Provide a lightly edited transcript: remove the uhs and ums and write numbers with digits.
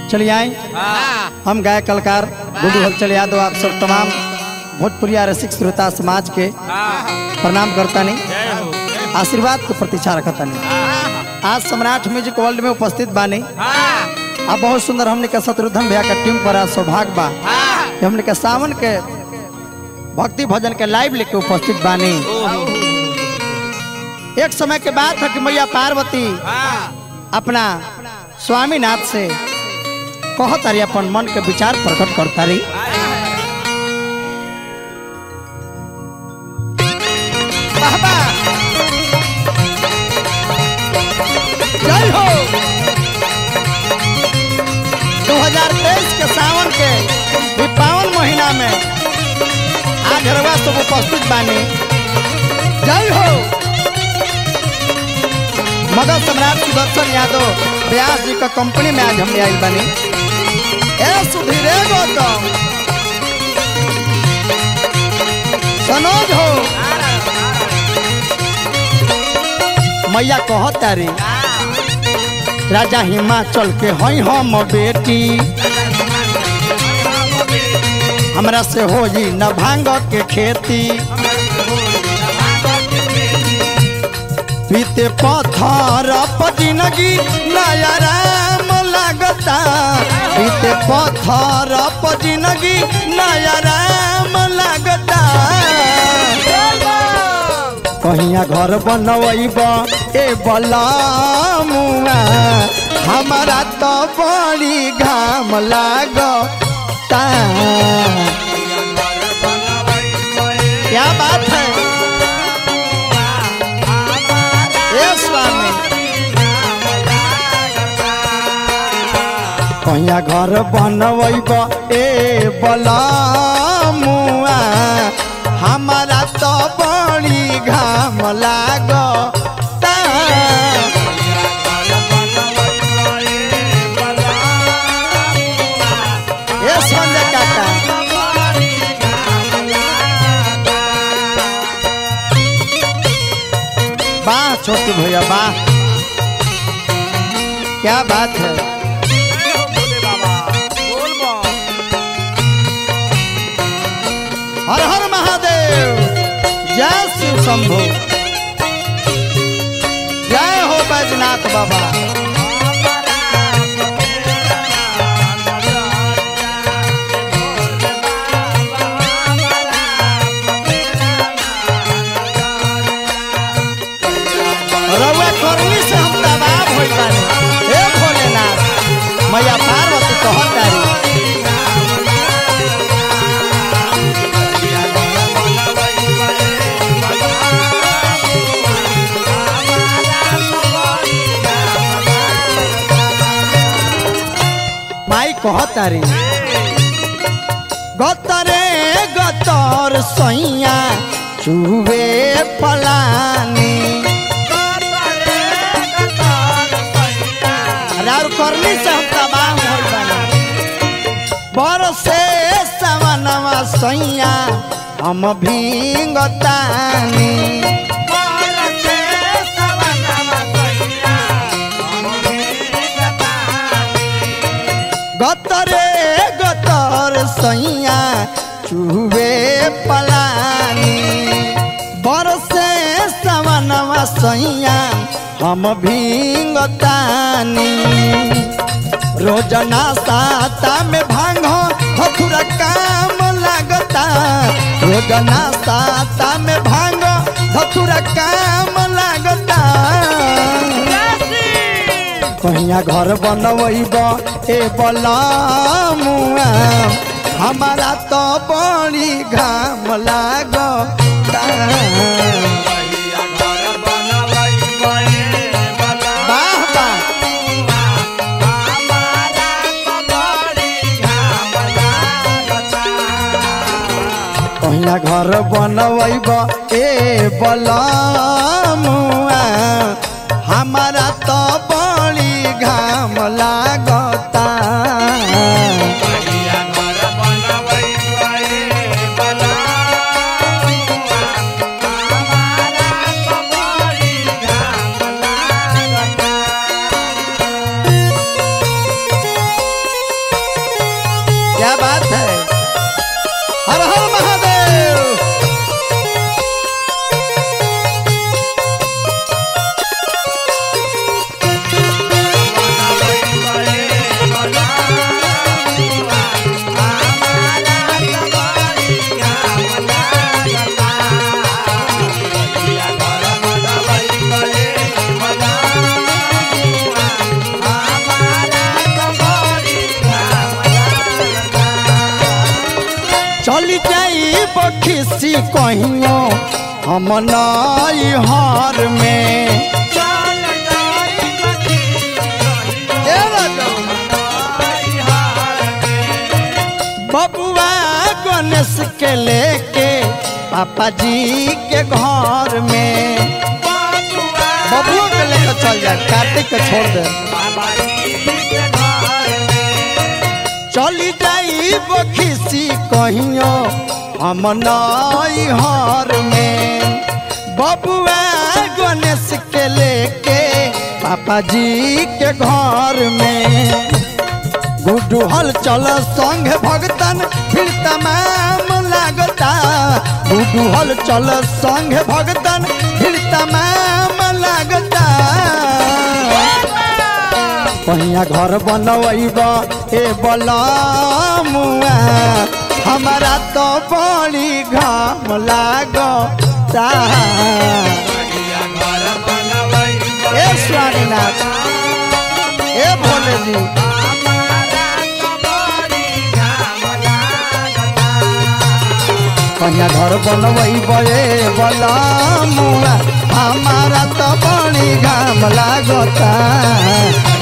चलिए आए हम गायक कलाकार गुड्डू हलचल यादव आप सब तमाम भोजपुरिया रसिक श्रोता समाज के प्रणाम करता नहीं, आशीर्वाद की प्रतीक्षा रखता नहीं। आज सम्राट म्यूजिक वर्ल्ड में उपस्थित बानी। अब बहुत सुंदर हमने के शत्रुघ्न भैया का टीम पर सौभाग्य बा हमने के सावन के भक्ति भजन के लाइव लेके उपस्थित बानी। एक समय के बात है कि मैया पार्वती अपना स्वामीनाथ से कहत रही, अपन मन के विचार प्रकट करता रही। जय हो 2023 के सावन के पावन महीना में आज हरवा सब उपस्थित बानी। जय हो मगध सम्राट सुदर्शन यादव व्यास जी का कंपनी में आज हमने आई बनी। सुधीरे गौतम सनोज हो मैया कहता रे राजा हिमाचल के हई हम बेटी, हमरा से हो जी न भांग के खेती। बीते पत्थर पर जिंदगी नया राम लगता, बीते पत्थर पर जिंदगी नया राम लगता। कहिया घर बनवैब ए बलमुआ, हमारा तो बड़ी घाम लागता। क्या बात है कहिया घर बनवैब ए बलमुआ, हमारा तो बड़ी घाम लागता। ए संजय काका वाह छोटू भैया वाह, क्या बात है। हर हर महादेव, जय शिव शंभु, जय हो बैजनाथ बाबा। रउआ करनी से हम तबाह होइल बानी। हे भोलेनाथ मैया पार्वती कहत तारी माई कहतारी गतरे गतर सैया चुवे पलानी, रार करनी से हम तबाह होइल बानी। बरसे सवनवा सैया हम भींगतानी, गतरे गतर सैया चुवे पलानी। बरसे सवनवा सैया हम भींगतानी। रोजना साता में भांग हथुरा काम लगता, रोजना साता में भांग हथुरा काम लगता। कहिया घर बनवैब ए बलमुआ, हमारा तो बड़ी घाम लागता। वाह वाह कहिया घर बनवैब ए बलमुआ, हमारा तो बड़ी घाम लागता। खिसी कहियो हम नई हार में बबुआ गणेश के लेके पापा जी के घर में बबुआ के लेकर चल जाए कार्तिक के छोड़ दे चली जाई खिसी कहियो हम नई हार में बबुआ गणेश के लेके पापा जी के घर में गुड्डू हल चल संग भगतन फिर तमाम लागता गुड्डू हल चल संग भगतन फिर तमाम लागता कहिया घर बनवैबा ए बलमुआ हमारा तो बड़ी घाम लागता ए स्वामीनाथ ए भोले जी कन्या घर बनवैबे बलमुआ हमारा तो बड़ी घाम लागता।